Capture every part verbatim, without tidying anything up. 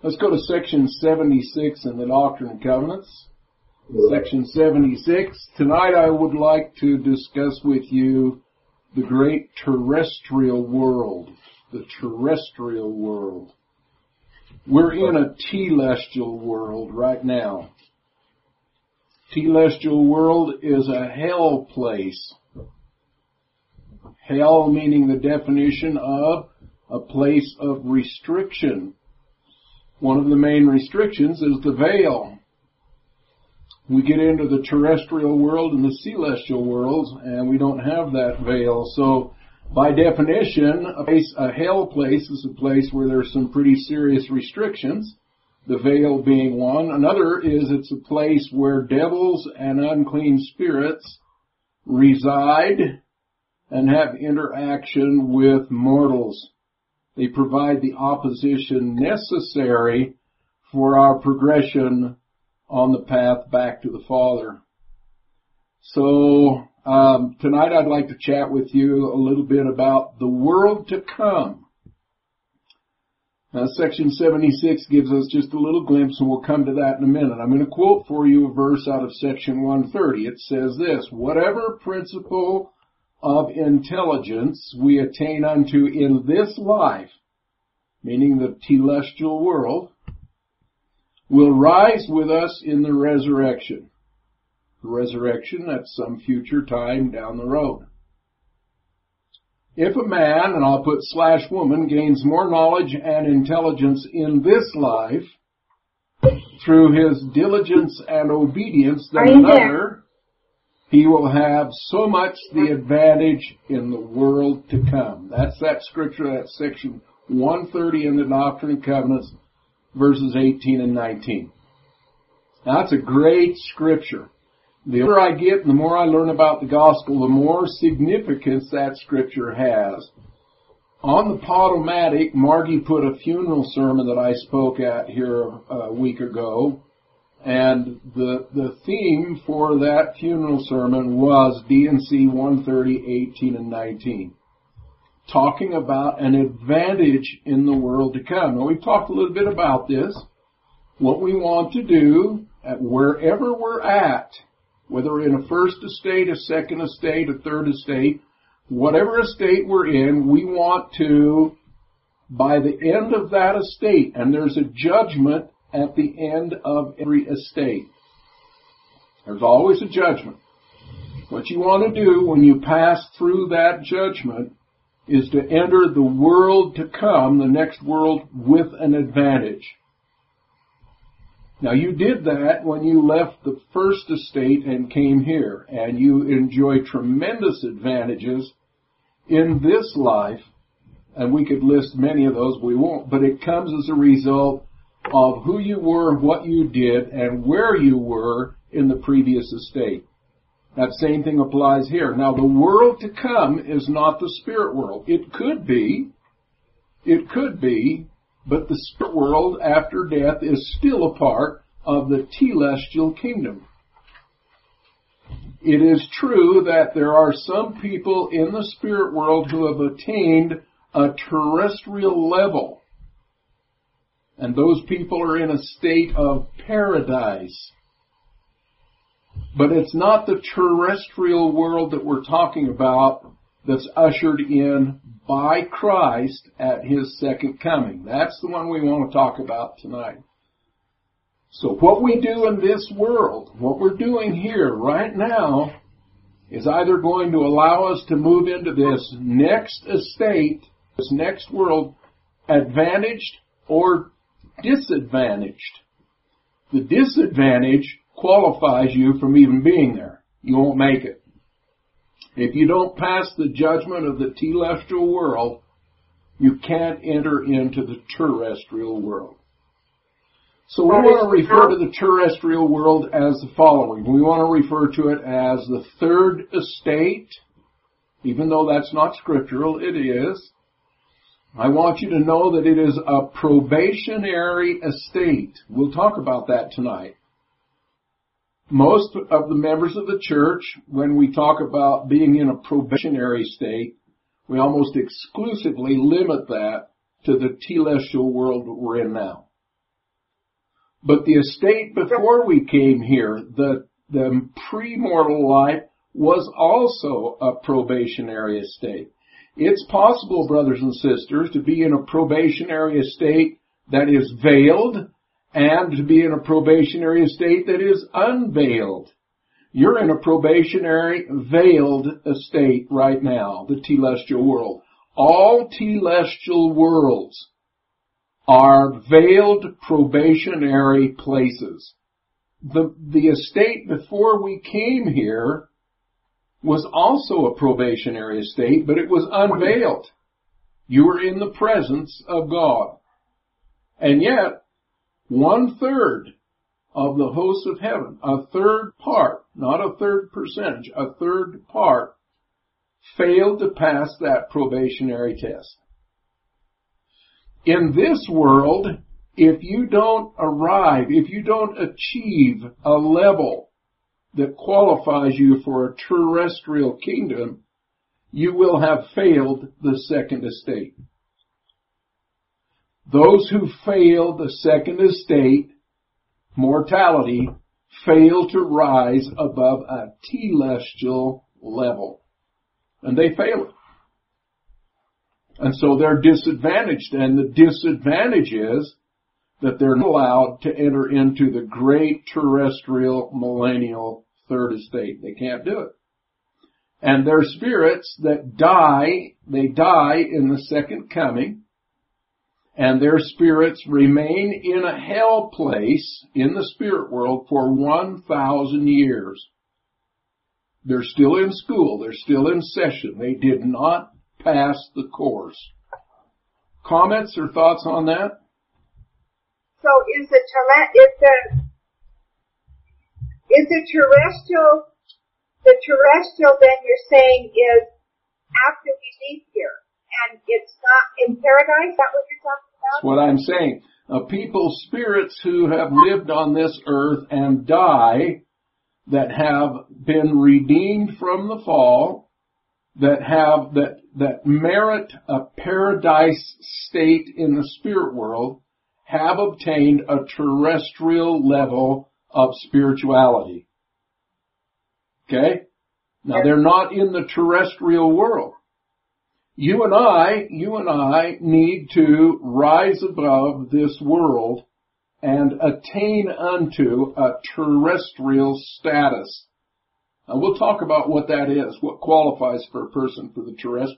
Let's go to section seventy-six in the Doctrine and Covenants. Section seventy-six. Tonight I would like to discuss with you the great terrestrial world. The terrestrial world. We're in a telestial world right now. Telestial world is a hell place. Hell meaning the definition of a place of restriction. One of the main restrictions is the veil. We get into the terrestrial world and the celestial worlds, and we don't have that veil. So, by definition, a, place, a hell place is a place where there's some pretty serious restrictions, the veil being one. Another is it's a place where devils and unclean spirits reside and have interaction with mortals. They provide the opposition necessary for our progression on the path back to the Father. So, um, tonight I'd like to chat with you a little bit about the world to come. Now, section seventy-six gives us just a little glimpse, and we'll come to that in a minute. I'm going to quote for you a verse out of section one thirty. It says this: "Whatever principle of intelligence we attain unto in this life," meaning the telestial world, "will rise with us in the resurrection." The resurrection at some future time down the road. "If a man," and I'll put slash woman, "gains more knowledge and intelligence in this life through his diligence and obedience than another, he will have so much the advantage in the world to come." That's that scripture, that's section one thirty in the Doctrine and Covenants, verses eighteen and nineteen. Now, that's a great scripture. The older I get and the more I learn about the gospel, the more significance that scripture has. On the Podomatic, Margie put a funeral sermon that I spoke at here a week ago, and the the theme for that funeral sermon was D and C one thirty, eighteen, and nineteen. Talking about an advantage in the world to come. Now, we've talked a little bit about this. What we want to do, at wherever we're at, whether in a first estate, a second estate, a third estate, whatever estate we're in, we want to, by the end of that estate, and there's a judgment at the end of every estate. There's always a judgment. What you want to do when you pass through that judgment is to enter the world to come, the next world, with an advantage. Now, you did that when you left the first estate and came here, and you enjoy tremendous advantages in this life, and we could list many of those, we won't, but it comes as a result of who you were, what you did, and where you were in the previous estate. That same thing applies here. Now, the world to come is not the spirit world. It could be, it could be, but the spirit world after death is still a part of the telestial kingdom. It is true that there are some people in the spirit world who have attained a terrestrial level, and those people are in a state of paradise. But it's not the terrestrial world that we're talking about that's ushered in by Christ at His second coming. That's the one we want to talk about tonight. So what we do in this world, what we're doing here right now, is either going to allow us to move into this next estate, this next world, advantaged or disadvantaged. The disadvantage qualifies you from even being there. You won't make it. If you don't pass the judgment of the telestial world, you can't enter into the terrestrial world. So we want to refer to the terrestrial world as the following. We want to refer to it as the third estate, even though that's not scriptural, it is. I want you to know that it is a probationary estate. We'll talk about that tonight. Most of the members of the church, when we talk about being in a probationary state, we almost exclusively limit that to the telestial world that we're in now. But the estate before we came here, the, the pre-mortal life, was also a probationary estate. It's possible, brothers and sisters, to be in a probationary estate that is veiled and to be in a probationary estate that is unveiled. You're in a probationary, veiled estate right now, the telestial world. All telestial worlds are veiled probationary places. The, the estate before we came here was also a probationary estate, but it was unveiled. You were in the presence of God. And yet, one third of the hosts of heaven, a third part, not a third percentage, a third part, failed to pass that probationary test. In this world, if you don't arrive, if you don't achieve a level that qualifies you for a terrestrial kingdom, you will have failed the second estate. Those who fail the second estate, mortality, fail to rise above a telestial level. And they fail it. And so they're disadvantaged. And the disadvantage is that they're not allowed to enter into the great terrestrial millennial third estate. They can't do it. And their spirits that die, they die in the second coming. And their spirits remain in a hell place in the spirit world for one thousand years. They're still in school. They're still in session. They did not pass the course. Comments or thoughts on that? So is the, is the, is the terrestrial, the terrestrial then you're saying is after we leave here? And it's not in paradise? Is that what you're talking about? That's what I'm saying. Uh, people's spirits who have lived on this earth and die, that have been redeemed from the fall, that have, that, that merit a paradise state in the spirit world, have obtained a terrestrial level of spirituality. Okay? Now they're not in the terrestrial world. You and I, you and I need to rise above this world and attain unto a terrestrial status. Now we'll talk about what that is, what qualifies for a person for the terrestrial.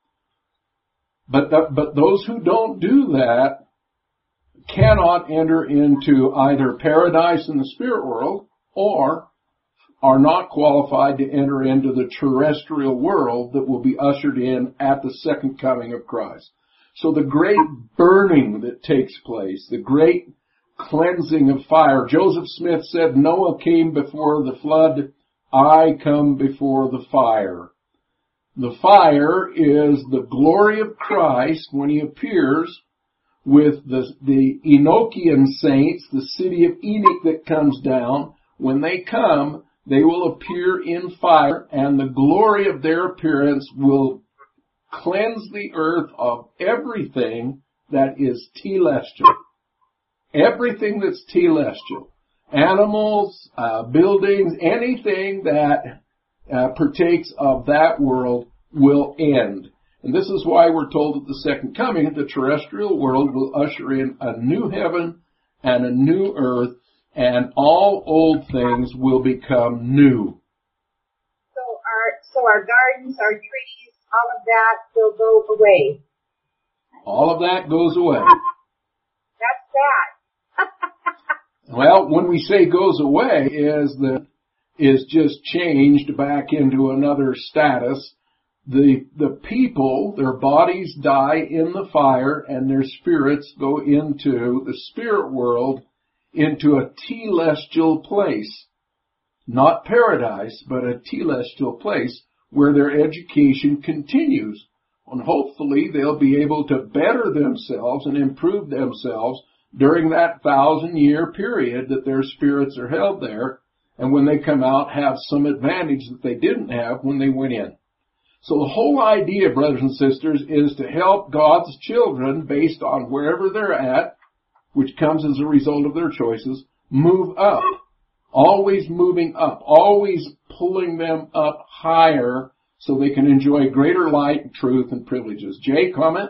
But, the, but those who don't do that cannot enter into either paradise in the spirit world or are not qualified to enter into the terrestrial world that will be ushered in at the second coming of Christ. So the great burning that takes place, the great cleansing of fire. Joseph Smith said, Noah came before the flood, I come before the fire. The fire is the glory of Christ when he appears with the, the Enochian saints, the city of Enoch that comes down. When they come, they will appear in fire, and the glory of their appearance will cleanse the earth of everything that is telestial. Everything that's telestial. Animals, uh, buildings, anything that uh, partakes of that world will end. And this is why we're told at the second coming, the terrestrial world will usher in a new heaven and a new earth, and all old things will become new. So our, so our gardens, our trees, all of that will go away. All of that goes away. That's sad. Well, when we say goes away, is that is just changed back into another status. The the people, their bodies die in the fire, and their spirits go into the spirit world, into a telestial place. Not paradise, but a telestial place where their education continues. And hopefully they'll be able to better themselves and improve themselves during that thousand year period that their spirits are held there, and when they come out have some advantage that they didn't have when they went in. So the whole idea, brothers and sisters, is to help God's children based on wherever they're at, which comes as a result of their choices, move up. Always moving up. Always pulling them up higher so they can enjoy greater light, truth, and privileges. Jay, comment?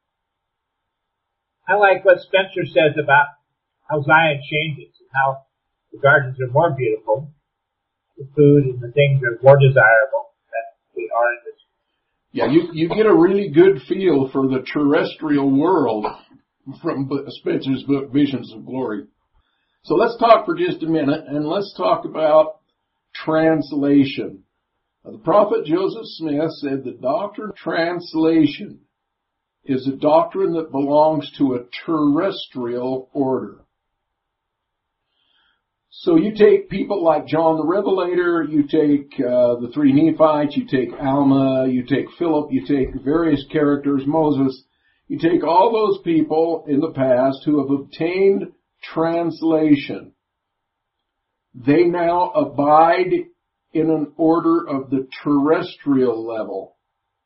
I like what Spencer says about how Zion changes and how the gardens are more beautiful, the food and the things are more desirable than we are in this. Yeah, you, you get a really good feel for the terrestrial world from Spencer's book, Visions of Glory. So let's talk for just a minute, and let's talk about translation. The prophet Joseph Smith said the doctrine of translation is a doctrine that belongs to a terrestrial order. So you take people like John the Revelator, you take uh, the three Nephites, you take Alma, you take Philip, you take various characters, Moses, you take all those people in the past who have obtained translation. They now abide in an order of the terrestrial level.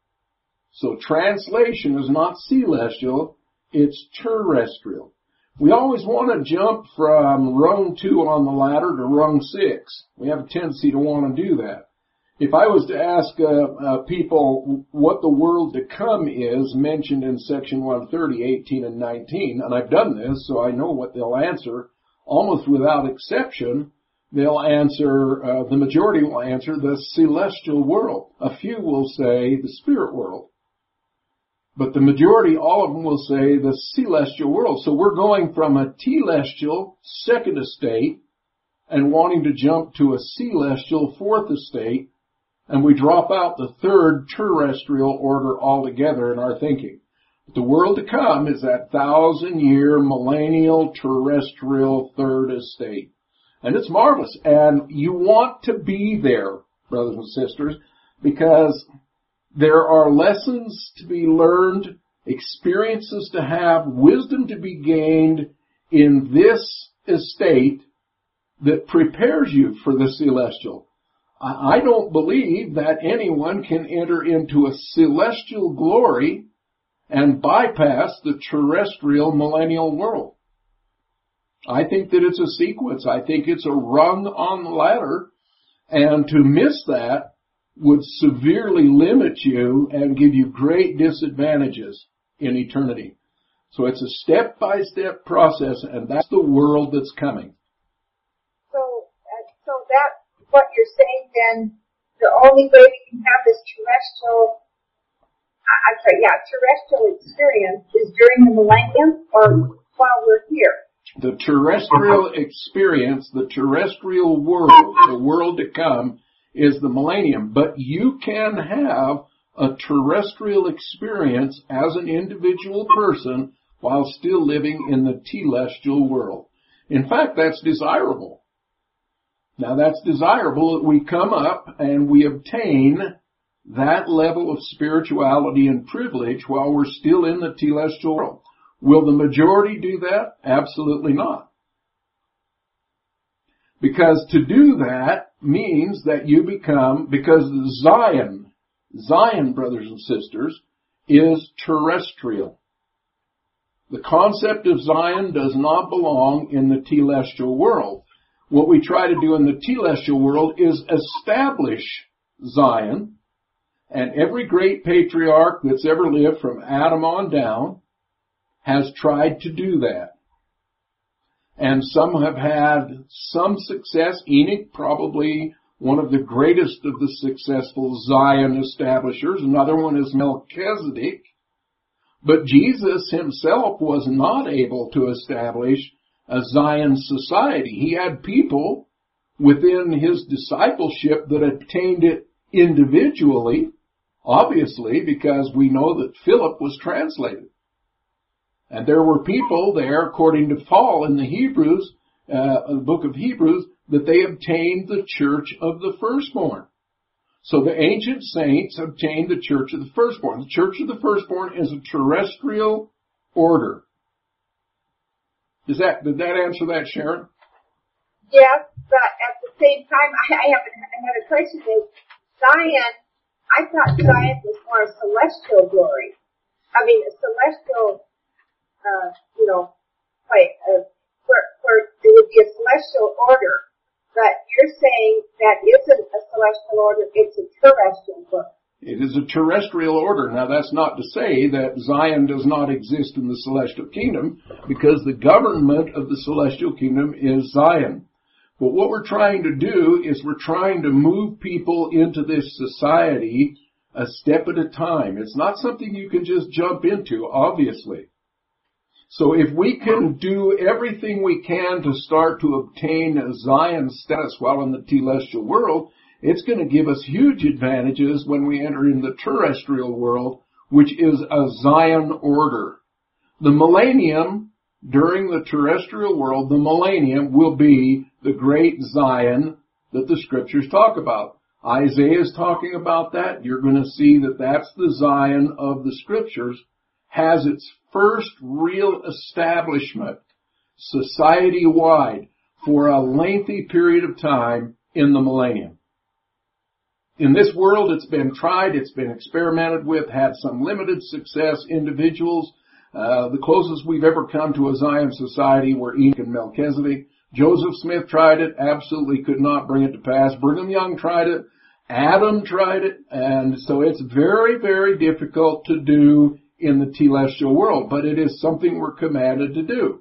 So translation is not celestial, it's terrestrial. We always want to jump from rung two on the ladder to rung six. We have a tendency to want to do that. If I was to ask uh, uh, people what the world to come is mentioned in section one thirty, eighteen, and nineteen, and I've done this, so I know what they'll answer, almost without exception, they'll answer, uh, the majority will answer the celestial world. A few will say the spirit world. But the majority, all of them will say the celestial world. So we're going from a telestial second estate and wanting to jump to a celestial fourth estate, and we drop out the third terrestrial order altogether in our thinking. The world to come is that thousand-year millennial terrestrial third estate. And it's marvelous. And you want to be there, brothers and sisters, because there are lessons to be learned, experiences to have, wisdom to be gained in this estate that prepares you for the celestial. I don't believe that anyone can enter into a celestial glory and bypass the terrestrial millennial world. I think that it's a sequence. I think it's a rung on the ladder, and to miss that would severely limit you and give you great disadvantages in eternity. So it's a step-by-step process, and that's the world that's coming. So, uh, so that's what you're saying then, the only way we can have this terrestrial, uh, I'm sorry, yeah, terrestrial experience is during the millennium or while we're here. The terrestrial experience, the terrestrial world, the world to come, is the millennium. But you can have a terrestrial experience as an individual person while still living in the telestial world. In fact, that's desirable. Now, that's desirable that we come up and we obtain that level of spirituality and privilege while we're still in the telestial world. Will the majority do that? Absolutely not. Because to do that means that you become, because Zion, Zion, brothers and sisters, is terrestrial. The concept of Zion does not belong in the telestial world. What we try to do in the telestial world is establish Zion, and every great patriarch that's ever lived from Adam on down has tried to do that. And some have had some success. Enoch, probably one of the greatest of the successful Zion establishers. Another one is Melchizedek. But Jesus himself was not able to establish a Zion society. He had people within his discipleship that obtained it individually, obviously, because we know that Philip was translated. And there were people there, according to Paul in the Hebrews, uh, the book of Hebrews, that they obtained the church of the firstborn. So the ancient saints obtained the church of the firstborn. The church of the firstborn is a terrestrial order. Does that, did that answer that, Sharon? Yes, but at the same time, I, I have another question. Is Zion, I thought Zion was more a celestial glory. I mean, a celestial, uh, you know, like uh, where, where there would be a celestial order, but you're saying that isn't a celestial order, it's a terrestrial order. It is a terrestrial order. Now, that's not to say that Zion does not exist in the celestial kingdom, because the government of the celestial kingdom is Zion. But what we're trying to do is we're trying to move people into this society a step at a time. It's not something you can just jump into, obviously. So if we can do everything we can to start to obtain a Zion status while in the telestial world, it's going to give us huge advantages when we enter in the terrestrial world, which is a Zion order. The millennium, during the terrestrial world, the millennium will be the great Zion that the scriptures talk about. Isaiah is talking about that. You're going to see that that's the Zion of the scriptures, has its first real establishment society-wide for a lengthy period of time in the millennium. In this world, it's been tried, it's been experimented with, had some limited success. Individuals, uh, the closest we've ever come to a Zion society were Enoch and Melchizedek. Joseph Smith tried it, absolutely could not bring it to pass. Brigham Young tried it, Adam tried it, and so it's very, very difficult to do in the telestial world, but it is something we're commanded to do.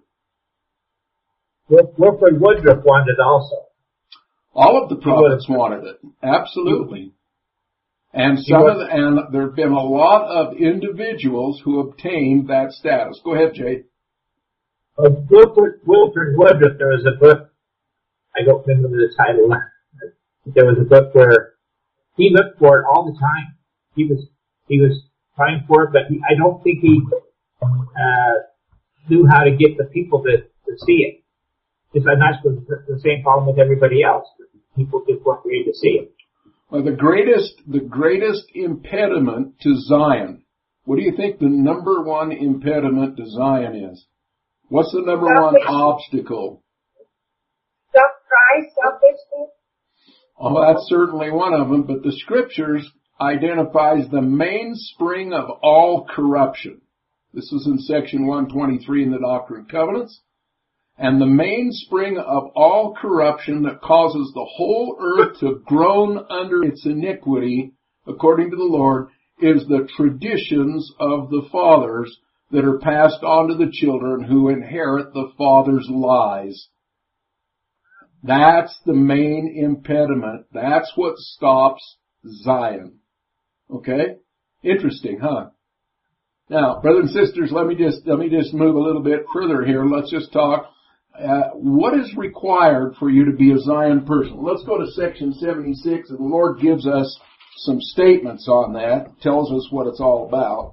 Wilford Woodruff wanted it also. All of the prophets wanted it, absolutely. And some of the, and there have been a lot of individuals who obtained that status. Go ahead, Jay. Uh, Wilford, Wilford Woodruff, there was a book, I don't remember the title, there was a book where he looked for it all the time. He was, he was trying for it, but he, I don't think he, uh, knew how to get the people to, to see it. It's not the same problem with everybody else. People just weren't ready to see it. Well, the greatest, the greatest impediment to Zion, what do you think the number one impediment to Zion is? What's the number one obstacle? Self-pride, selfishness. Oh, that's certainly one of them, but the scriptures identifies the mainspring of all corruption. This was in section one twenty-three in the Doctrine and Covenants. And the mainspring of all corruption that causes the whole earth to groan under its iniquity, according to the Lord, is the traditions of the fathers that are passed on to the children who inherit the father's lies. That's the main impediment. That's what stops Zion. Okay? Interesting, huh? Now, brothers and sisters, let me just, let me just move a little bit further here. Let's just talk. Uh, what is required for you to be a Zion person? Let's go to section seventy-six, and the Lord gives us some statements on that, tells us what it's all about.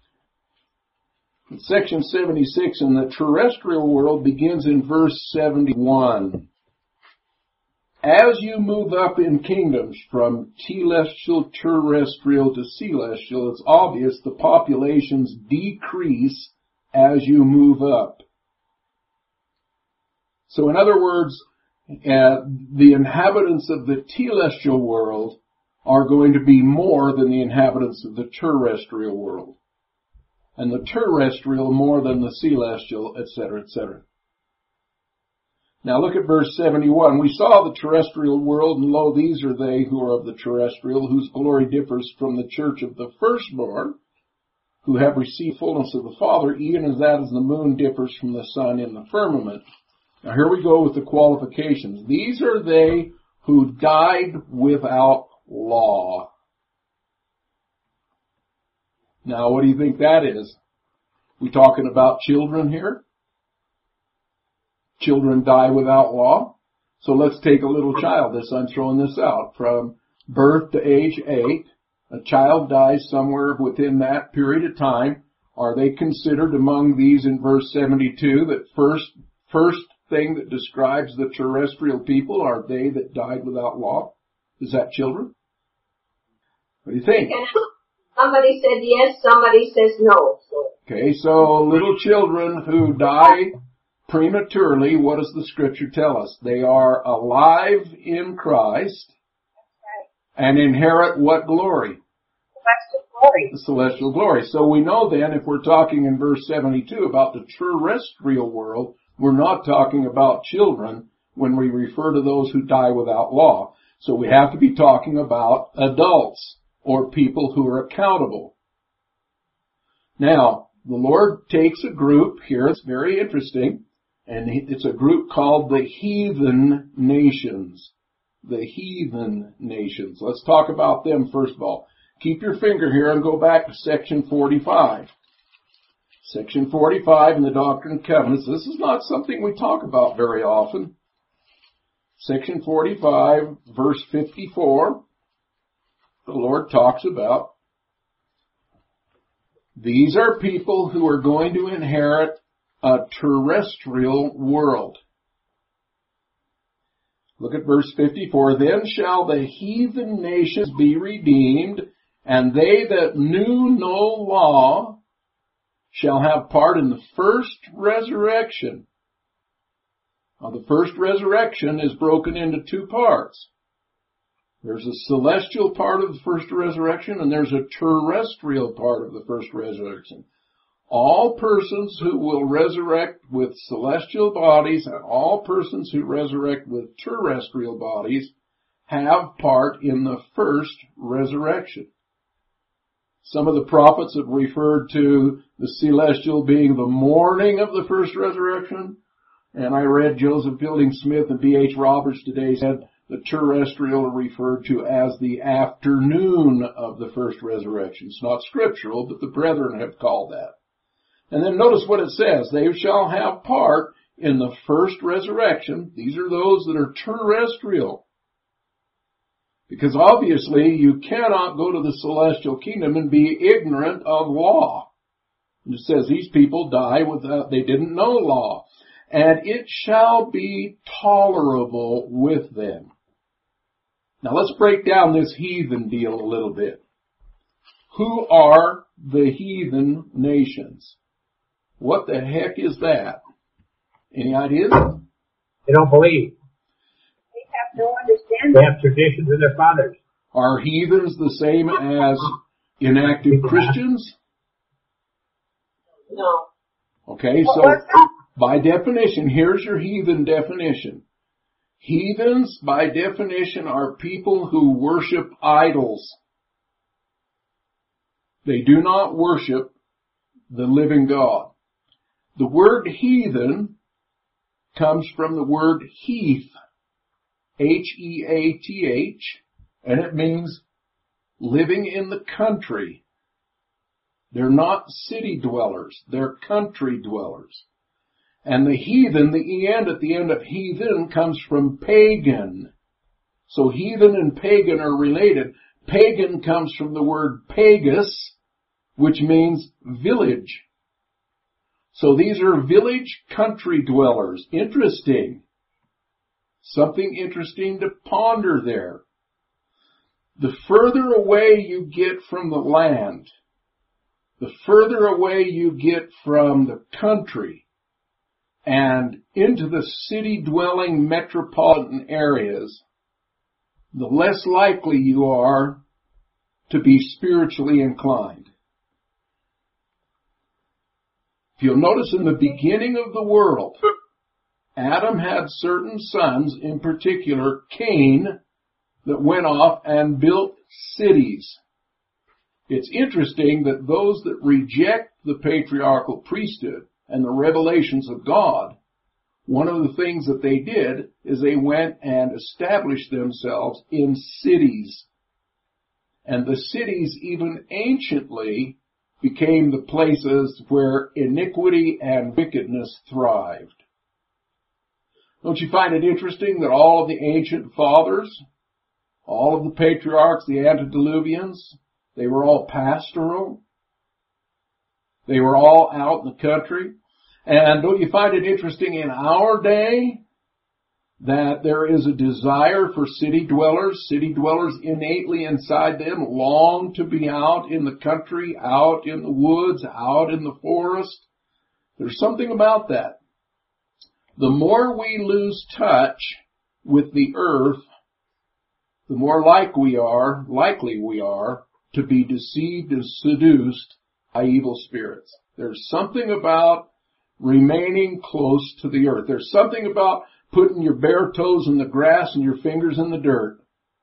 In section seventy-six in the terrestrial world begins in verse seventy-one. As you move up in kingdoms from telestial, terrestrial to celestial, it's obvious the populations decrease as you move up. So in other words, uh, the inhabitants of the telestial world are going to be more than the inhabitants of the terrestrial world. And the terrestrial more than the celestial, et cetera, et cetera. Now look at verse seventy-one. We saw the terrestrial world, and lo, these are they who are of the terrestrial, whose glory differs from the church of the firstborn, who have received fullness of the Father, even as that as the moon differs from the sun in the firmament. Now here we go with the qualifications. These are they who died without law. Now what do you think that is? We talking about children here? Children die without law? So let's take a little child. This, I'm throwing this out. From birth to age eight, a child dies somewhere within that period of time. Are they considered among these in verse seventy-two that first, first thing that describes the terrestrial people are they that died without law? Is that children? What do you think? Somebody said yes, somebody says no. Okay, so little children who die prematurely, what does the scripture tell us? They are alive in Christ and inherit what glory? Celestial glory. The celestial glory. So we know then, if we're talking in verse seventy-two about the terrestrial world, We're not talking about children when we refer to those who die without law. So we have to be talking about adults or people who are accountable. Now, the Lord takes a group here, it's very interesting, and it's a group called the heathen nations. The heathen nations. Let's talk about them first of all. Keep your finger here and go back to section forty-five. Section forty-five in the Doctrine and Covenants. This is not something we talk about very often. Section forty-five, verse fifty-four, the Lord talks about these are people who are going to inherit a terrestrial world. Look at verse fifty-four. Then shall the heathen nations be redeemed, and they that knew no law shall have part in the first resurrection. Now, the first resurrection is broken into two parts. There's a celestial part of the first resurrection, and there's a terrestrial part of the first resurrection. All persons who will resurrect with celestial bodies and all persons who resurrect with terrestrial bodies have part in the first resurrection. Some of the prophets have referred to the celestial being the morning of the first resurrection, and I read Joseph Fielding Smith and B H Roberts today said the terrestrial are referred to as the afternoon of the first resurrection. It's not scriptural, but the brethren have called that. And then notice what it says. They shall have part in the first resurrection. These are those that are terrestrial. Because obviously you cannot go to the celestial kingdom and be ignorant of law. It says these people die without, they didn't know law. And it shall be tolerable with them. Now let's break down this heathen deal a little bit. Who are the heathen nations? What the heck is that? Any ideas? They don't believe. They have no understanding. They have traditions of their fathers. Are heathens the same as inactive Christians? No. Okay, so by definition, here's your heathen definition. Heathens, by definition, are people who worship idols. They do not worship the living God. The word heathen comes from the word heath, H E A T H, and it means living in the country. They're not city dwellers, they're country dwellers. And the heathen, the E N at the end of heathen comes from pagan. So heathen and pagan are related. Pagan comes from the word pagus, which means village. So these are village country dwellers. Interesting. Something interesting to ponder there. The further away you get from the land, the further away you get from the country and into the city-dwelling metropolitan areas, the less likely you are to be spiritually inclined. If you'll notice in the beginning of the world, Adam had certain sons, in particular Cain, that went off and built cities. It's interesting that those that reject the patriarchal priesthood and the revelations of God, one of the things that they did is they went and established themselves in cities. And the cities, even anciently, became the places where iniquity and wickedness thrived. Don't you find it interesting that all of the ancient fathers, all of the patriarchs, the antediluvians, they were all pastoral? They were all out in the country. And don't you find it interesting in our day that there is a desire for city dwellers? City dwellers innately inside them long to be out in the country, out in the woods, out in the forest. There's something about that. The more we lose touch with the earth, the more like we are, likely we are to be deceived and seduced by evil spirits. There's something about remaining close to the earth. There's something about putting your bare toes in the grass and your fingers in the dirt.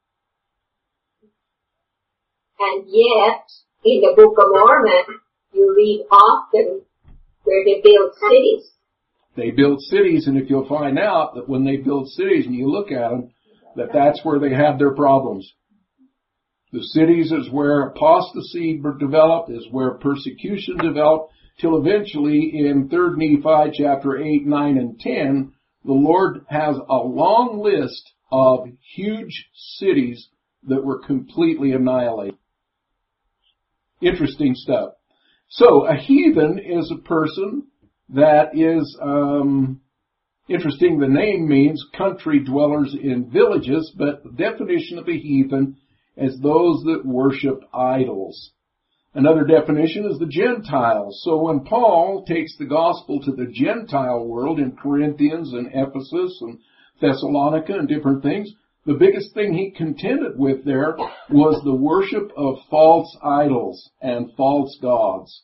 And yet, in the Book of Mormon, you read often where they build cities. They build cities, and if you'll find out that when they build cities and you look at them, that that's where they have their problems. The cities is where apostasy developed, is where persecution developed, till eventually in Third Nephi chapter eight, nine, and ten, the Lord has a long list of huge cities that were completely annihilated. Interesting stuff. So a heathen is a person that is, um, interesting, the name means country dwellers in villages, but the definition of a heathen is those that worship idols. Another definition is the Gentiles. So when Paul takes the gospel to the Gentile world in Corinthians and Ephesus and Thessalonica and different things, the biggest thing he contended with there was the worship of false idols and false gods.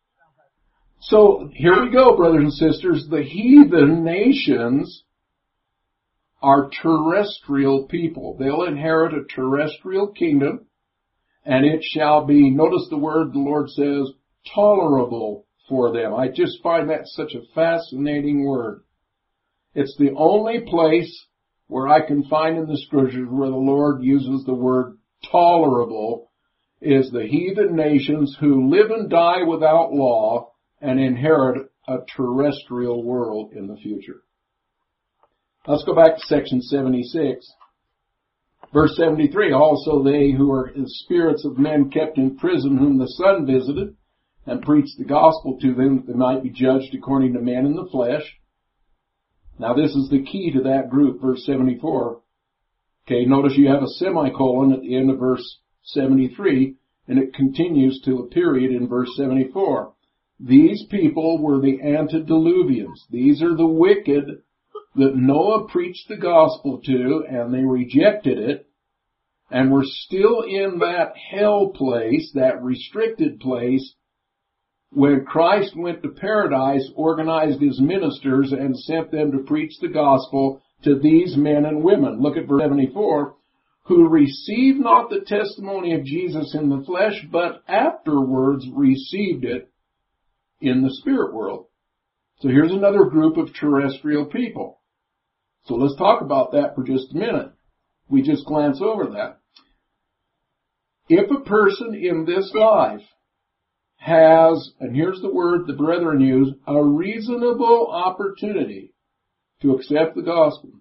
So here we go, brothers and sisters. The heathen nations are terrestrial people. They'll inherit a terrestrial kingdom, and it shall be, notice the word the Lord says, tolerable for them. I just find that such a fascinating word. It's the only place where I can find in the scriptures where the Lord uses the word tolerable is the heathen nations who live and die without law and inherit a terrestrial world in the future. Let's go back to section seventy-six. Verse seventy-three, also they who are the spirits of men kept in prison, whom the Son visited, and preached the gospel to them, that they might be judged according to men in the flesh. Now this is the key to that group, verse seventy-four. Okay, notice you have a semicolon at the end of verse seventy-three, and it continues to a period in verse seventy-four. These people were the antediluvians. These are the wicked that Noah preached the gospel to, and they rejected it, and were still in that hell place, that restricted place, when Christ went to paradise, organized his ministers, and sent them to preach the gospel to these men and women. Look at verse seventy-four. Who received not the testimony of Jesus in the flesh, but afterwards received it in the spirit world. So here's another group of terrestrial people. So let's talk about that for just a minute. We just glance over that. If a person in this life has, and here's the word the brethren use, a reasonable opportunity to accept the gospel.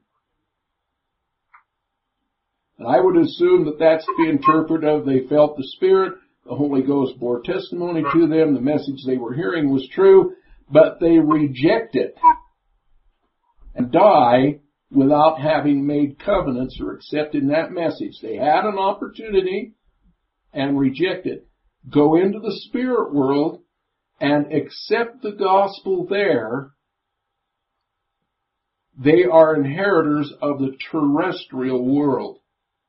And I would assume that that's to be interpreted of they felt the Spirit, the Holy Ghost bore testimony to them, the message they were hearing was true, but they reject it and die without having made covenants or accepting that message. They had an opportunity and reject it. Go into the spirit world and accept the gospel there. They are inheritors of the terrestrial world,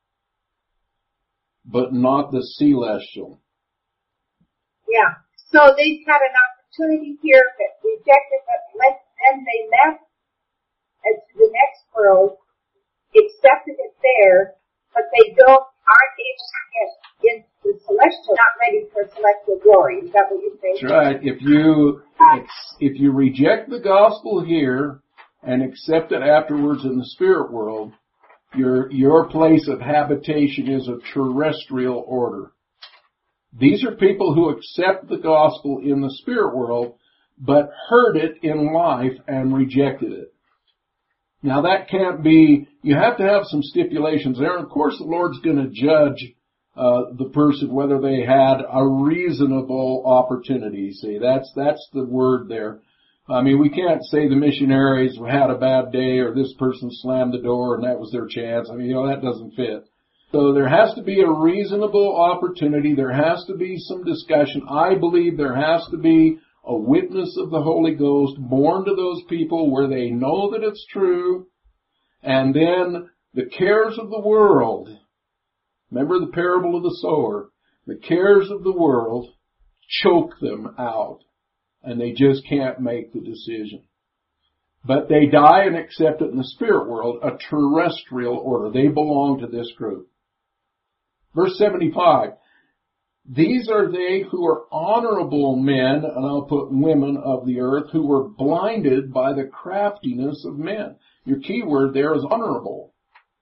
but not the celestial. Yeah. So they've had an opportunity here that rejected, but then they left as to the next world, accepted it there, but they don't, aren't able to get into the celestial, not ready for celestial glory. Is that what you're saying? That's right. If you, if you reject the gospel here and accept it afterwards in the spirit world, your, your place of habitation is a terrestrial order. These are people who accept the gospel in the spirit world, but heard it in life and rejected it. Now that can't be, you have to have some stipulations there. Of course the Lord's going to judge uh, the person whether they had a reasonable opportunity. See, that's, that's the word there. I mean, we can't say the missionaries had a bad day or this person slammed the door and that was their chance. I mean, you know, that doesn't fit. So there has to be a reasonable opportunity. There has to be some discussion. I believe there has to be a witness of the Holy Ghost born to those people where they know that it's true. And then the cares of the world. Remember the parable of the sower. The cares of the world choke them out. and they just can't make the decision. But they die and accept it in the spirit world, a terrestrial order. They belong to this group. Verse seventy-five. These are they who are honorable men, and I'll put women of the earth, who were blinded by the craftiness of men. Your key word there is honorable.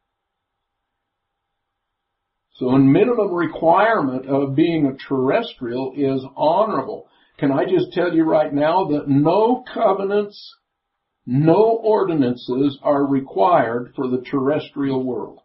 So a minimum requirement of being a terrestrial is honorable. Can I just tell you right now that no covenants, no ordinances are required for the terrestrial world?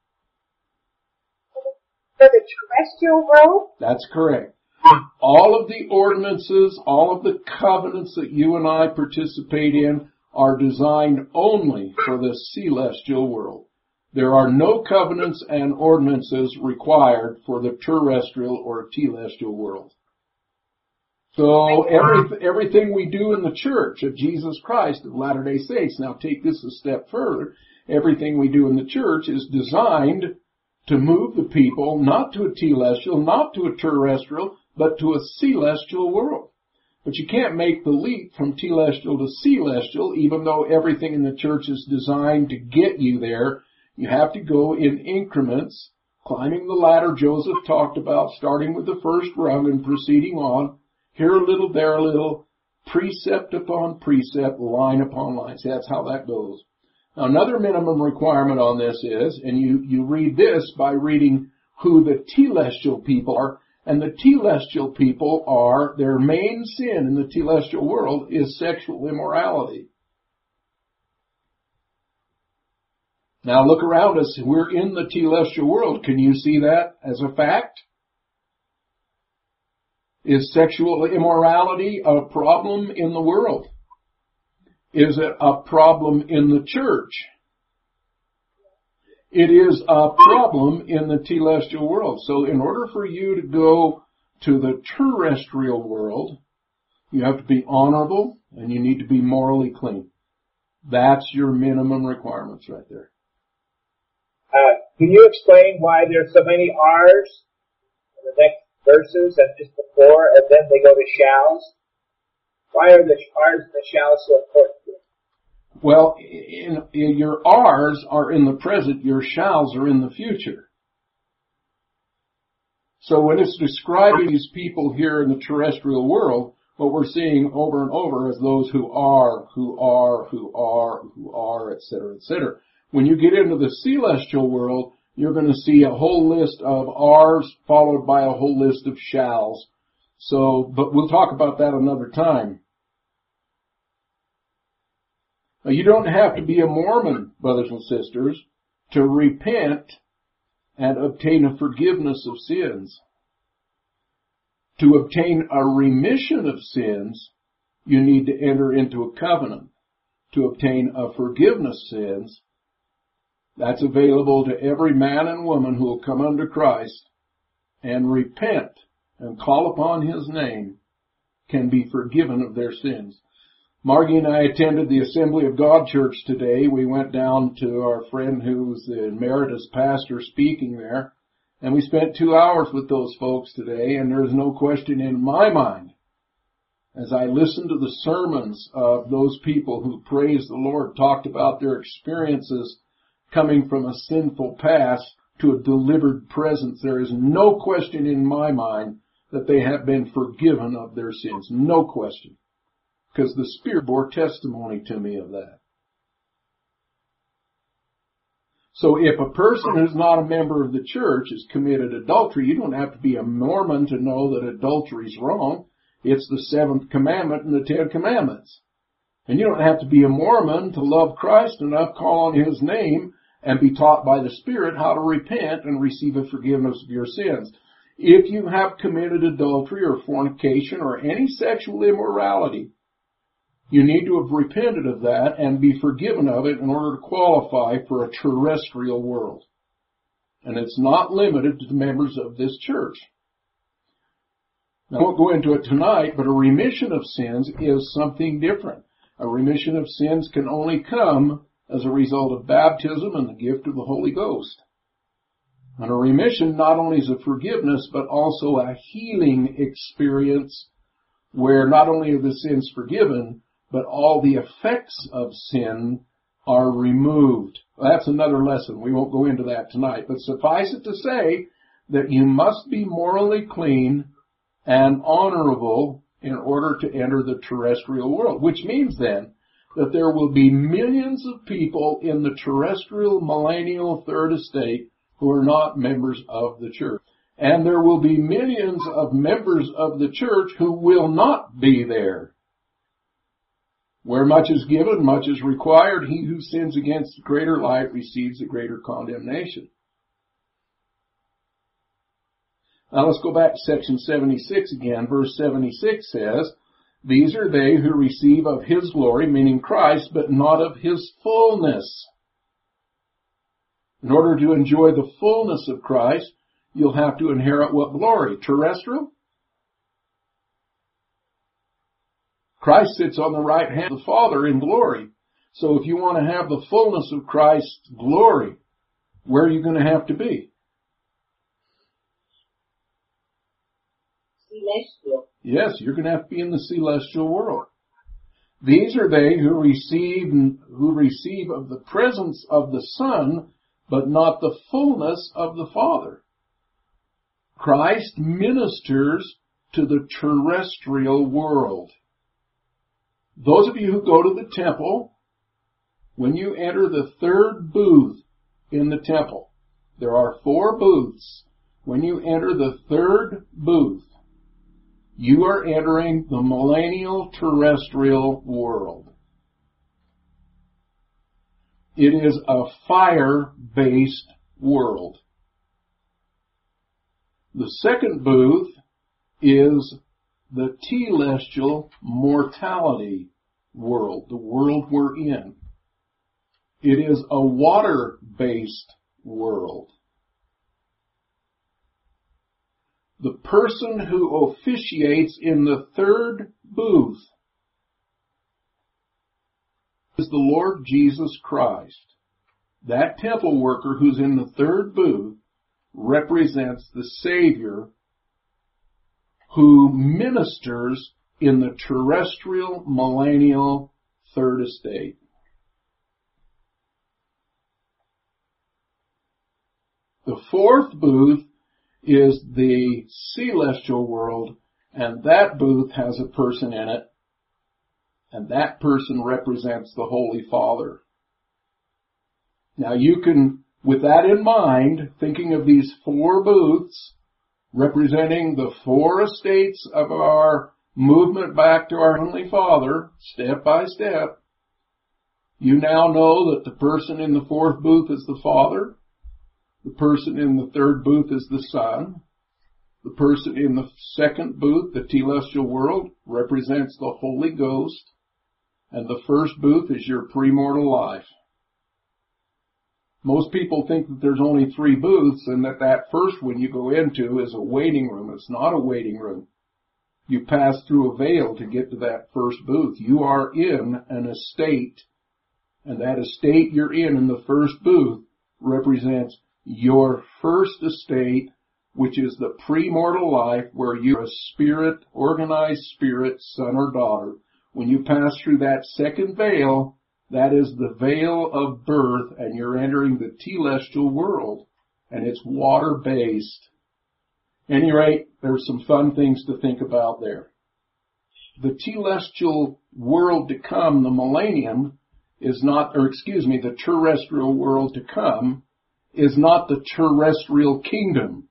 For the terrestrial world? That's correct. All of the ordinances, all of the covenants that you and I participate in are designed only for the celestial world. There are no covenants and ordinances required for the terrestrial or telestial world. So every, everything we do in the church of Jesus Christ of Latter-day Saints, now take this a step further, everything we do in the church is designed to move the people not to a telestial, not to a terrestrial, but to a celestial world. But you can't make the leap from telestial to celestial, even though everything in the church is designed to get you there. You have to go in increments, climbing the ladder Joseph talked about, starting with the first rung and proceeding on, here a little, there a little, precept upon precept, line upon line. See, that's how that goes. Now, another minimum requirement on this is, and you, you read this by reading who the telestial people are, and the telestial people are, their main sin in the telestial world is sexual immorality. Now look around us. We're in the telestial world. Can you see that as a fact? Is sexual immorality a problem in the world? Is it a problem in the church? It is a problem in the telestial world. So in order for you to go to the terrestrial world, you have to be honorable and you need to be morally clean. That's your minimum requirements right there. Uh, can you explain why there's so many R's in the next verses and just before, and then they go to shalls? Why are the R's and the shalls so important? Well, in, in your R's are in the present, your shalls are in the future. So when it's describing these people here in the terrestrial world, what we're seeing over and over is those who are, who are, who are, who are, et cetera, et cetera. When you get into the celestial world, you're going to see a whole list of R's followed by a whole list of shalls. So, but we'll talk about that another time. Now, you don't have to be a Mormon, brothers and sisters, to repent and obtain a forgiveness of sins. To obtain a remission of sins, you need to enter into a covenant. To obtain a forgiveness of sins, that's available to every man and woman who will come under Christ and repent and call upon His name, can be forgiven of their sins. Margie and I attended the Assembly of God Church today. We went down to our friend who was the emeritus pastor speaking there, and we spent two hours with those folks today, and there's no question in my mind, as I listened to the sermons of those people who praised the Lord, talked about their experiences coming from a sinful past to a delivered presence, there is no question in my mind that they have been forgiven of their sins. No question. Because the Spirit bore testimony to me of that. So if a person who's not a member of the church has committed adultery, you don't have to be a Mormon to know that adultery is wrong. It's the seventh commandment in the Ten Commandments. And you don't have to be a Mormon to love Christ enough, call on His name, and be taught by the Spirit how to repent and receive a forgiveness of your sins. If you have committed adultery or fornication or any sexual immorality, you need to have repented of that and be forgiven of it in order to qualify for a terrestrial world. And it's not limited to the members of this church. Now, I won't go into it tonight, but a remission of sins is something different. A remission of sins can only come as a result of baptism and the gift of the Holy Ghost. And a remission not only is a forgiveness, but also a healing experience where not only are the sins forgiven, but all the effects of sin are removed. Well, that's another lesson. We won't go into that tonight. But suffice it to say that you must be morally clean and honorable in order to enter the terrestrial world, which means then that there will be millions of people in the terrestrial millennial third estate who are not members of the church. And there will be millions of members of the church who will not be there. Where much is given, much is required. He who sins against greater light receives a greater condemnation. Now let's go back to section seventy-six again. Verse seventy-six says, these are they who receive of his glory, meaning Christ, but not of his fullness. In order to enjoy the fullness of Christ, you'll have to inherit what glory? Terrestrial? Christ sits on the right hand of the Father in glory. So if you want to have the fullness of Christ's glory, where are you going to have to be? Celestial. Yes, you're going to have to be in the celestial world. These are they who receive, who receive of the presence of the Son, but not the fullness of the Father. Christ ministers to the terrestrial world. Those of you who go to the temple, when you enter the third booth in the temple, there are four booths. When you enter the third booth, you are entering the millennial terrestrial world. It is a fire-based world. The second booth is the telestial mortality world, the world we're in. It is a water-based world. The person who officiates in the third booth is the Lord Jesus Christ. That temple worker who's in the third booth represents the Savior who ministers in the terrestrial millennial third estate. The fourth booth is the celestial world, and that booth has a person in it, and that person represents the Holy Father. Now you can, with that in mind, thinking of these four booths representing the four estates of our movement back to our Heavenly Father, step by step, you now know that the person in the fourth booth is the Father, the person in the third booth is the Son, the person in the second booth, the telestial world, represents the Holy Ghost, and the first booth is your premortal life. Most people think that there's only three booths and that that first one you go into is a waiting room. It's not a waiting room. You pass through a veil to get to that first booth. You are in an estate, and that estate you're in in the first booth represents your first estate, which is the premortal life where you're a spirit, organized spirit, son or daughter. When you pass through that second veil, that is the veil of birth, and you're entering the telestial world, and it's water-based. At any rate, there's some fun things to think about there. The telestial world to come, the millennium, is not, or excuse me, the terrestrial world to come, is not the terrestrial kingdom.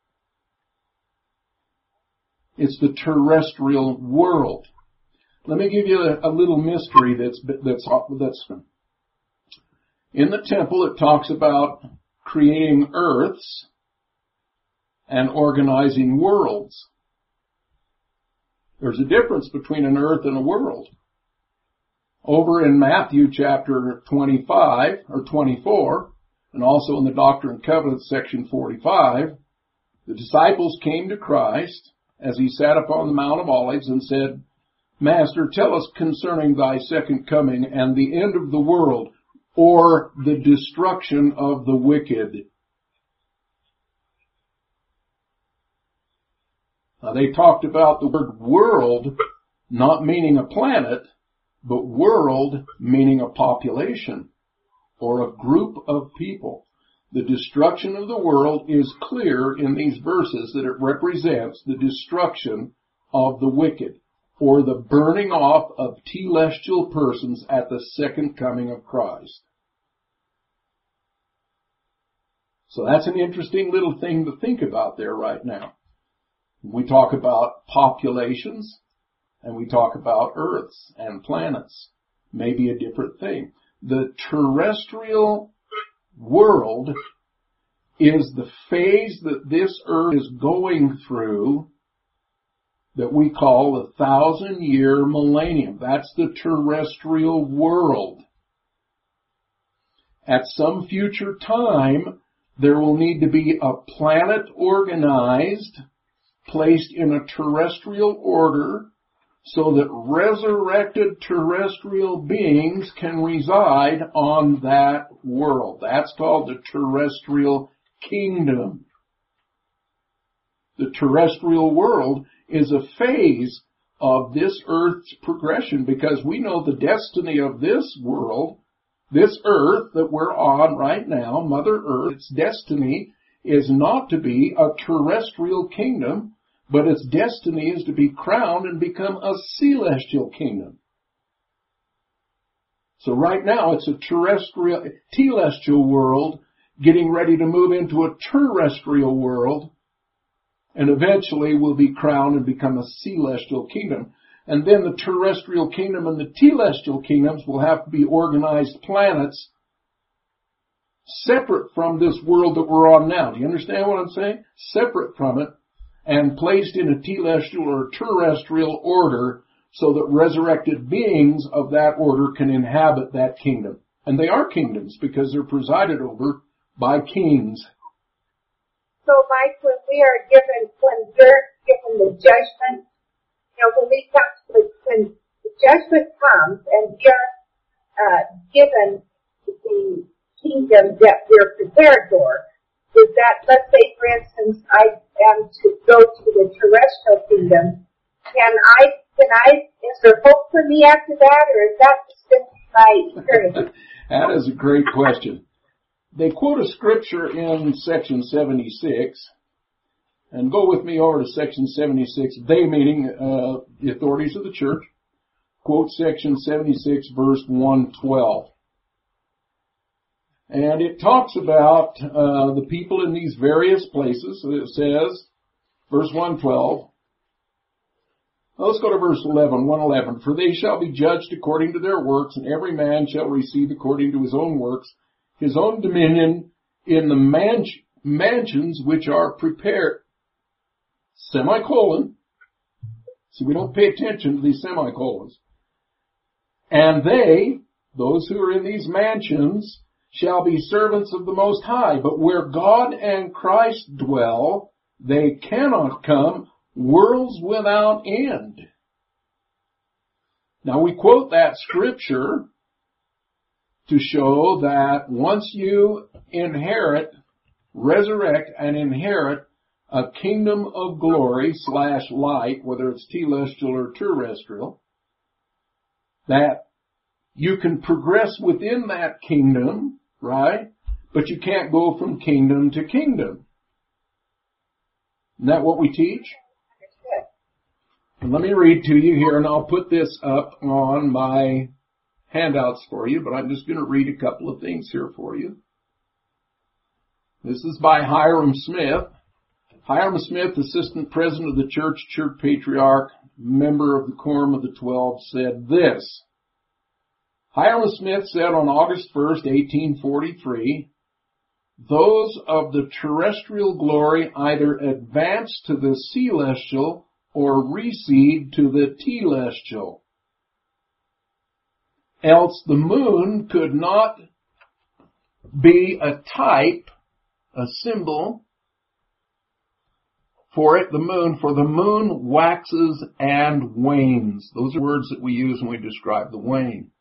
It's the terrestrial world. Let me give you a, a little mystery that's, that's, that's, in the temple it talks about creating earths and organizing worlds. There's a difference between an earth and a world. Over in Matthew chapter twenty-five, or twenty-four, and also in the Doctrine and Covenants section forty-five, the disciples came to Christ as he sat upon the Mount of Olives and said, Master, tell us concerning thy second coming and the end of the world, or the destruction of the wicked. Now, they talked about the word world not meaning a planet, but world meaning a population or a group of people. The destruction of the world is clear in these verses that it represents the destruction of the wicked, or the burning off of telestial persons at the second coming of Christ. So that's an interesting little thing to think about there right now. We talk about populations, and we talk about earths and planets. Maybe a different thing. The terrestrial world is the phase that this earth is going through that we call the thousand-year millennium. That's the terrestrial world. At some future time, there will need to be a planet organized, placed in a terrestrial order, so that resurrected terrestrial beings can reside on that world. That's called the terrestrial kingdom. The terrestrial world is a phase of this earth's progression, because we know the destiny of this world, this earth that we're on right now, Mother Earth, its destiny is not to be a terrestrial kingdom, but its destiny is to be crowned and become a celestial kingdom. So right now it's a terrestrial, telestial world getting ready to move into a terrestrial world, and eventually will be crowned and become a celestial kingdom. And then the terrestrial kingdom and the telestial kingdoms will have to be organized planets separate from this world that we're on now. Do you understand what I'm saying? Separate from it, and placed in a telestial or terrestrial order so that resurrected beings of that order can inhabit that kingdom. And they are kingdoms because they're presided over by kings. So, Mike, when we are given, when we're given the judgment, you know, when we come, when the judgment comes and we are uh, given the kingdom that we're prepared for, is that, let's say, for instance, I am to go to the terrestrial kingdom, can I, can I, is there hope for me after that, or is that just my experience? That is a great question. They quote a scripture in section seventy-six, and go with me over to section seventy-six, they meaning uh, the authorities of the church, quote section seventy-six, verse one twelve. And it talks about uh, the people in these various places. It says, verse one twelve, let's go to verse eleven, one eleven. For they shall be judged according to their works, and every man shall receive according to his own works his own dominion in the man- mansions which are prepared. Semicolon. See, we don't pay attention to these semicolons. And they, those who are in these mansions, shall be servants of the Most High. But where God and Christ dwell, they cannot come, worlds without end. Now we quote that scripture to show that once you inherit, resurrect and inherit a kingdom of glory slash light, whether it's telestial or terrestrial, that you can progress within that kingdom, right? But you can't go from kingdom to kingdom. Isn't that what we teach? And let me read to you here, and I'll put this up on my handouts for you, but I'm just going to read a couple of things here for you. This is by Hiram Smith. Hiram Smith, assistant president of the church, church patriarch, member of the Quorum of the Twelve, said this. Hiram Smith said on August first, eighteen forty-three, those of the terrestrial glory either advance to the celestial or recede to the telestial. Else the moon could not be a type, a symbol for it, the moon, for the moon waxes and wanes. Those are words that we use when we describe the wane.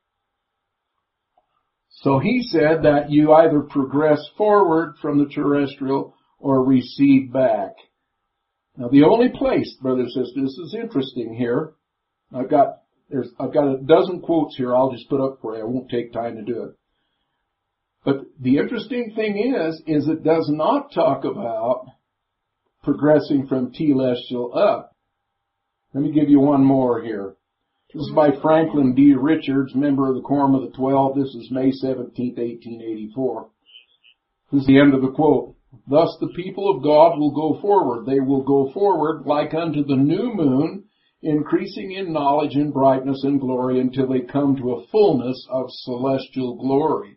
So he said that you either progress forward from the terrestrial or recede back. Now, the only place, brothers and sisters, this is interesting here. I've got there's I've got a dozen quotes here. I'll just put up for you. I won't take time to do it. But the interesting thing is, is it does not talk about progressing from telestial up. Let me give you one more here. This is by Franklin D. Richards, member of the Quorum of the Twelve. This is May seventeenth, eighteen eighty-four. This is the end of the quote. Thus the people of God will go forward. They will go forward like unto the new moon, increasing in knowledge and brightness and glory until they come to a fullness of celestial glory.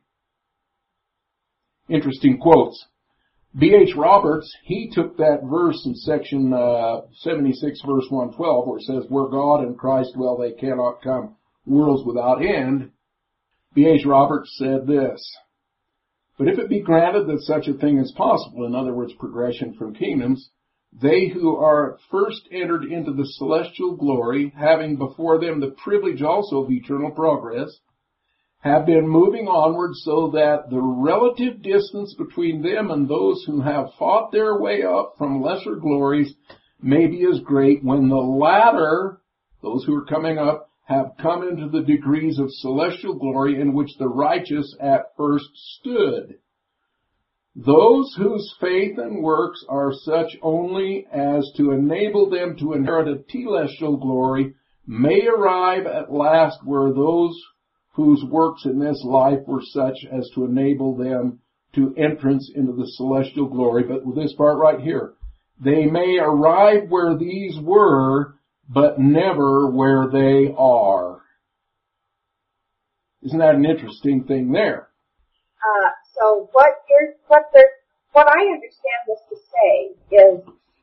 Interesting quotes. B H Roberts, he took that verse in section uh, seventy-six, verse one twelve, where it says, where God and Christ dwell, they cannot come worlds without end. B H Roberts said this, but if it be granted that such a thing is possible, in other words, progression from kingdoms, they who are first entered into the celestial glory, having before them the privilege also of eternal progress, have been moving onward so that the relative distance between them and those who have fought their way up from lesser glories may be as great when the latter, those who are coming up, have come into the degrees of celestial glory in which the righteous at first stood. Those whose faith and works are such only as to enable them to inherit a telestial glory may arrive at last where those whose works in this life were such as to enable them to entrance into the celestial glory. But with this part right here, they may arrive where these were, but never where they are. Isn't that an interesting thing there? Uh, so what you're, what the, what I understand this to say is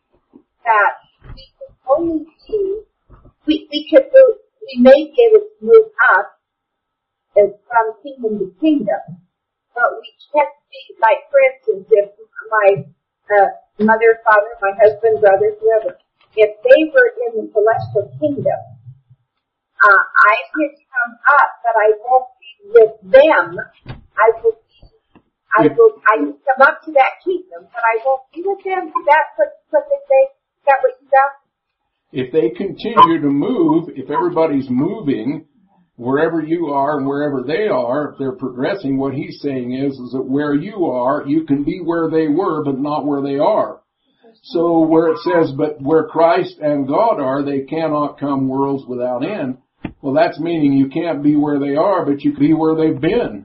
that we can only see, we, we could move, we may be able to move up as from kingdom to kingdom, but we can't be, like, for instance, if my uh, mother, father, my husband, brother, whoever, if they were in the celestial kingdom, uh, I could come up, but I won't be with them. I will be, I will, I can come up to that kingdom, but I won't be with them. Is that what, what they say? Is that what you got? If they continue to move, if everybody's moving, wherever you are and wherever they are, if they're progressing, what he's saying is, is that where you are, you can be where they were, but not where they are. So where it says, but where Christ and God are, they cannot come worlds without end. Well, that's meaning you can't be where they are, but you can be where they've been.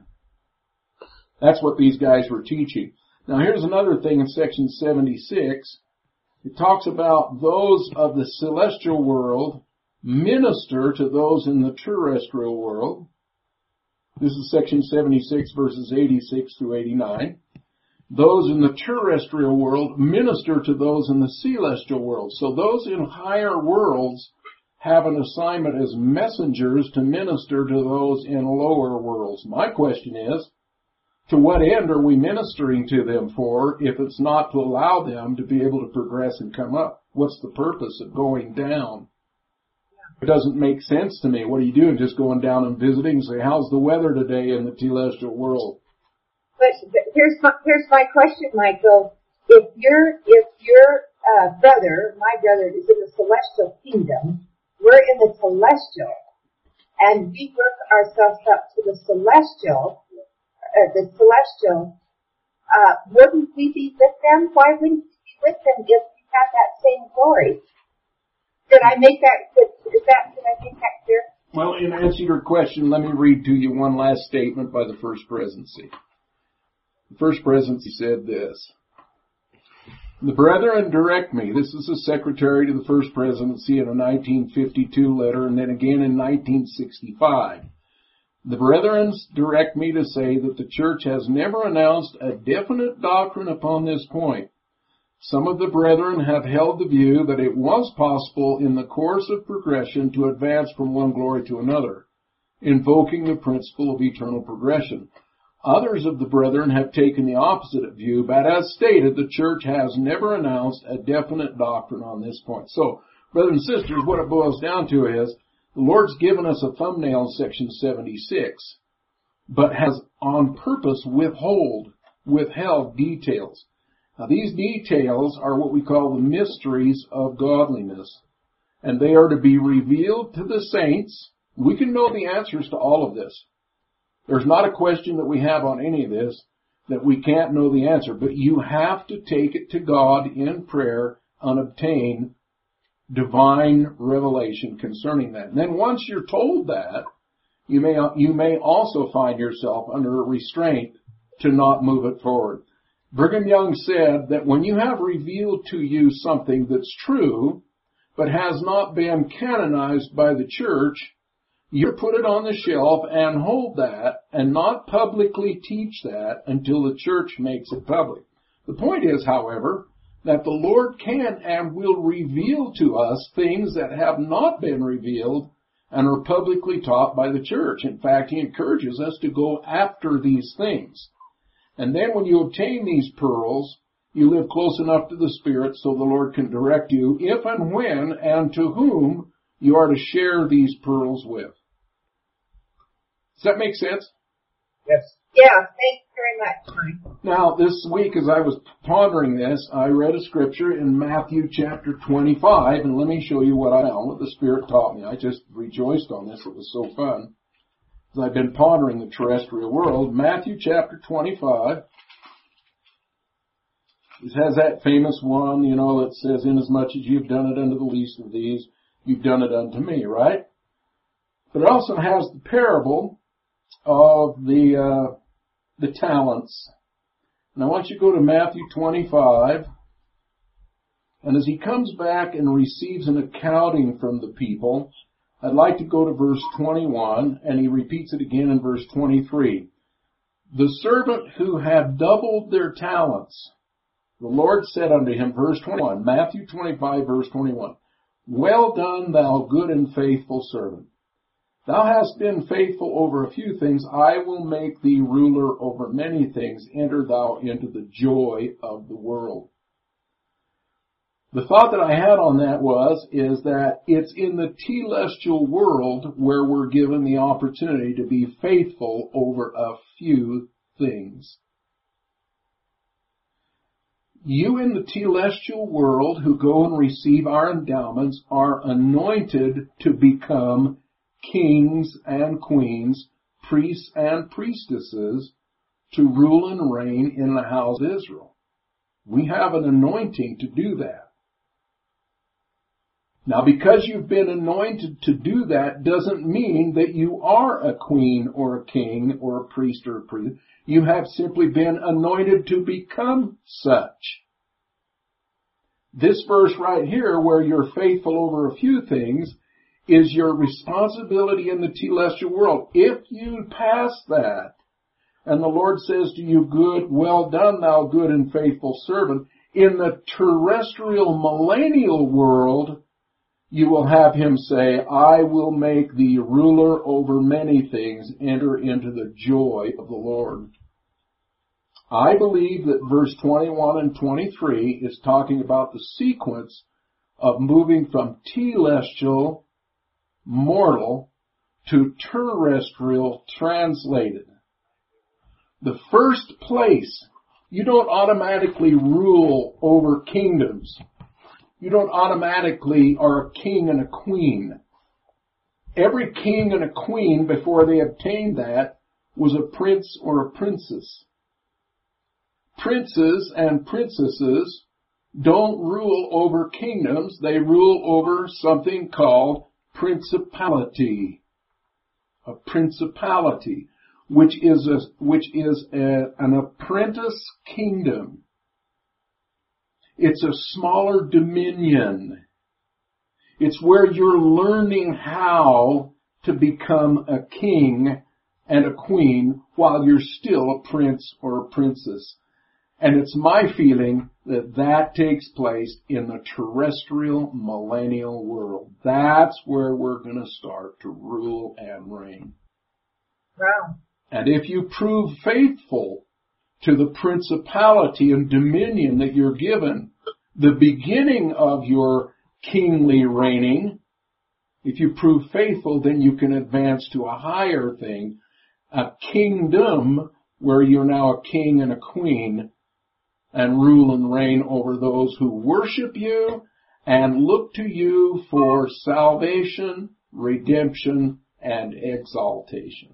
That's what these guys were teaching. Now here's another thing in section seventy-six. It talks about those of the celestial world minister to those in the terrestrial world. This is section seventy-six, verses eighty-six through eighty-nine. Those in the terrestrial world minister to those in the celestial world. So those in higher worlds have an assignment as messengers to minister to those in lower worlds. My question is, to what end are we ministering to them for if it's not to allow them to be able to progress and come up? What's the purpose of going down? It doesn't make sense to me. What are you doing? Just going down and visiting and say, how's the weather today in the telestial world? But here's my, here's my question, Michael. If your, if your, uh, brother, my brother is in the celestial kingdom, we're in the celestial, and we work ourselves up to the celestial, uh, the celestial, uh, wouldn't we be with them? Why wouldn't we be with them if we had that same glory? Did I make that, is that, did I make that clear? Well, in answer to your question, let me read to you one last statement by the First Presidency. The First Presidency said this. The brethren direct me, this is the secretary to the First Presidency in a nineteen fifty-two letter, and then again in nineteen sixty-five. The brethren direct me to say that the church has never announced a definite doctrine upon this point. Some of the brethren have held the view that it was possible in the course of progression to advance from one glory to another, invoking the principle of eternal progression. Others of the brethren have taken the opposite view, but as stated, the church has never announced a definite doctrine on this point. So, brothers and sisters, what it boils down to is, the Lord's given us a thumbnail in section seventy-six, but has on purpose withhold, withheld details. Now, these details are what we call the mysteries of godliness, and they are to be revealed to the saints. We can know the answers to all of this. There's not a question that we have on any of this that we can't know the answer, but you have to take it to God in prayer and obtain divine revelation concerning that. And then once you're told that, you may, you may also find yourself under a restraint to not move it forward. Brigham Young said that when you have revealed to you something that's true, but has not been canonized by the church, you put it on the shelf and hold that and not publicly teach that until the church makes it public. The point is, however, that the Lord can and will reveal to us things that have not been revealed and are publicly taught by the church. In fact, He encourages us to go after these things. And then when you obtain these pearls, you live close enough to the Spirit so the Lord can direct you if and when and to whom you are to share these pearls with. Does that make sense? Yes. Yeah, thanks very much. Now, this week as I was pondering this, I read a scripture in Matthew chapter twenty-five, and let me show you what I found, what the Spirit taught me. I just rejoiced on this. It was so fun. As I've been pondering the terrestrial world, Matthew chapter twenty-five, it has that famous one, you know, that says, inasmuch as you've done it unto the least of these, you've done it unto me, right? But it also has the parable of the uh, the talents. And I want you to go to Matthew twenty-five, and as he comes back and receives an accounting from the people, I'd like to go to verse twenty-one, and he repeats it again in verse twenty-three. The servant who had doubled their talents, the Lord said unto him, verse twenty-one, Matthew twenty-five, verse twenty-one, well done, thou good and faithful servant. Thou hast been faithful over a few things. I will make thee ruler over many things. Enter thou into the joy of the world. The thought that I had on that was, is that it's in the telestial world where we're given the opportunity to be faithful over a few things. You in the telestial world who go and receive our endowments are anointed to become kings and queens, priests and priestesses, to rule and reign in the house of Israel. We have an anointing to do that. Now, because you've been anointed to do that doesn't mean that you are a queen or a king or a priest or a priest. You have simply been anointed to become such. This verse right here, where you're faithful over a few things, is your responsibility in the telestial world. If you pass that, and the Lord says to you, good, well done, thou good and faithful servant, in the terrestrial millennial world, you will have Him say, I will make thee ruler over many things. Enter into the joy of the Lord. I believe that verse twenty-one and twenty-three is talking about the sequence of moving from telestial, mortal, to terrestrial, translated. The first place, you don't automatically rule over kingdoms. You don't automatically are a king and a queen. Every king and a queen, before they obtained that, was a prince or a princess. Princes and princesses don't rule over kingdoms. They rule over something called principality. A principality, which is a, which is a, an apprentice kingdom. It's a smaller dominion. It's where you're learning how to become a king and a queen while you're still a prince or a princess. And it's my feeling that that takes place in the terrestrial millennial world. That's where we're going to start to rule and reign. Wow. And if you prove faithful to the principality and dominion that you're given, the beginning of your kingly reigning, if you prove faithful, then you can advance to a higher thing, a kingdom where you're now a king and a queen, and rule and reign over those who worship you and look to you for salvation, redemption, and exaltation.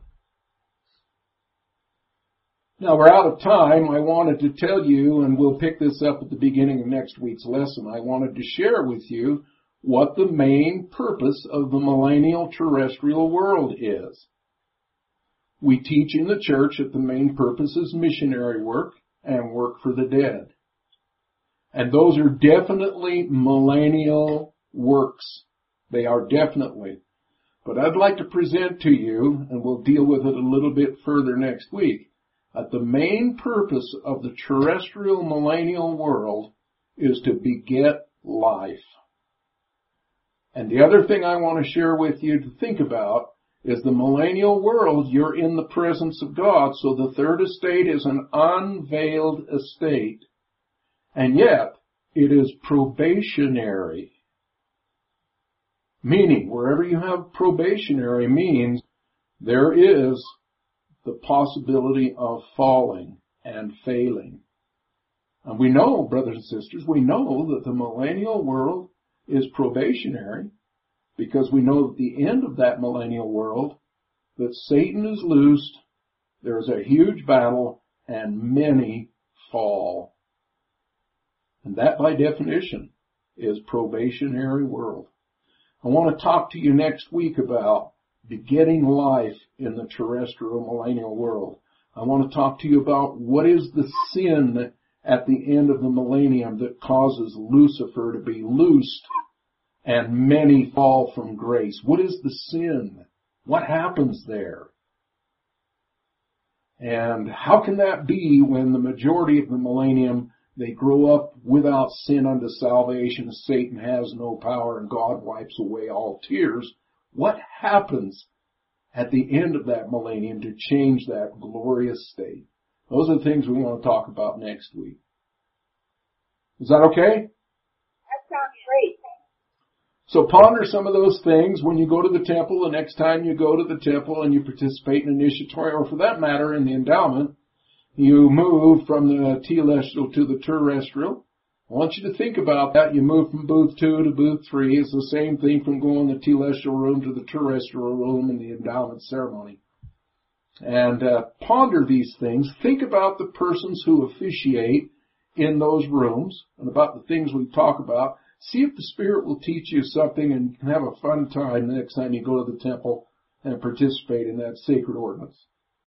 Now we're out of time. I wanted to tell you, and we'll pick this up at the beginning of next week's lesson, I wanted to share with you what the main purpose of the millennial terrestrial world is. We teach in the church that the main purpose is missionary work and work for the dead. And those are definitely millennial works. They are definitely. But I'd like to present to you, and we'll deal with it a little bit further next week, that the main purpose of the terrestrial millennial world is to beget life. And the other thing I want to share with you to think about is the millennial world, you're in the presence of God, so the third estate is an unveiled estate, and yet it is probationary. Meaning, wherever you have probationary means there is the possibility of falling and failing. And we know, brothers and sisters, we know that the millennial world is probationary, because we know at the end of that millennial world that Satan is loosed, there is a huge battle, and many fall. And that, by definition, is probationary world. I want to talk to you next week about begetting life in the terrestrial millennial world. I want to talk to you about what is the sin at the end of the millennium that causes Lucifer to be loosed and many fall from grace. What is the sin? What happens there? And how can that be when the majority of the millennium, they grow up without sin unto salvation, Satan has no power, and God wipes away all tears? What happens at the end of that millennium to change that glorious state? Those are the things we want to talk about next week. Is that okay? That sounds great. So ponder some of those things when you go to the temple, the next time you go to the temple and you participate in initiatory, or for that matter in the endowment, you move from the telestial to the terrestrial. I want you to think about that. You move from booth two to booth three. It's the same thing from going the telestial room to the terrestrial room in the endowment ceremony. And uh, ponder these things. Think about the persons who officiate in those rooms and about the things we talk about. See if the Spirit will teach you something, and you can have a fun time the next time you go to the temple and participate in that sacred ordinance.